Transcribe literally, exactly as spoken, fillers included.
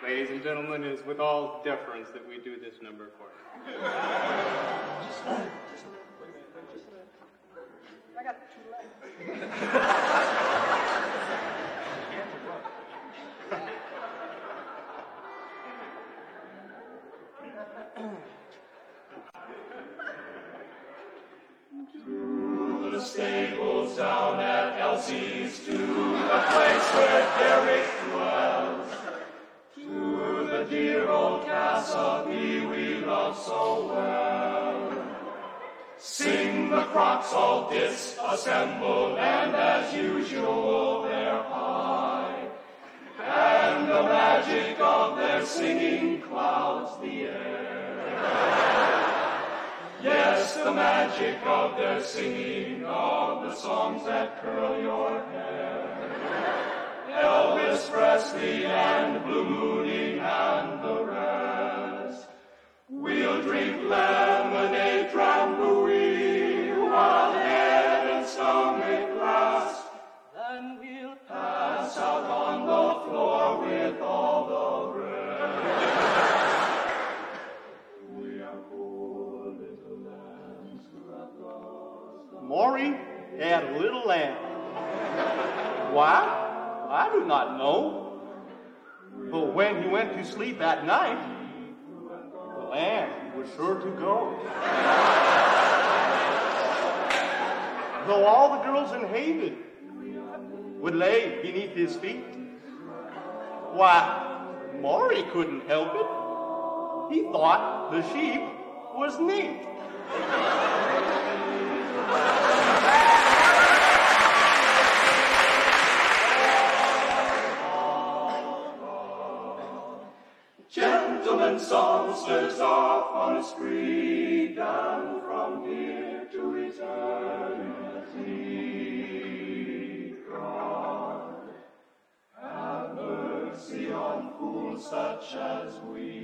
Ladies and gentlemen, it is with all deference that we do this number for you. Just a minute. Just a minute. Wait a minute. Just a minute. I got two legs. To the stables down at Elsie's, to the place where Derek dwells, to the dear old Casabee we love so well. Sing the crocs all disassemble, and as usual they're high, and the magic of their singing clouds the air. Yes, the magic of their singing, of the songs that curl your hair. Elvis Presley and Blue Moody and the rest. We'll drink lemonade, drambuie, while head and stomach last. Then we'll pass out on the floor with all the rest. We are poor little lambs who have lost. Maury had a little lamb. Why? I do not know. But when he went to sleep at night, the lamb was sure to go. Though all the girls in Haven would lay beneath his feet, why, Maury couldn't help it. He thought the sheep was neat. Gentlemen songsters off on a spree, down from here to eternity. God, have mercy on fools such as we.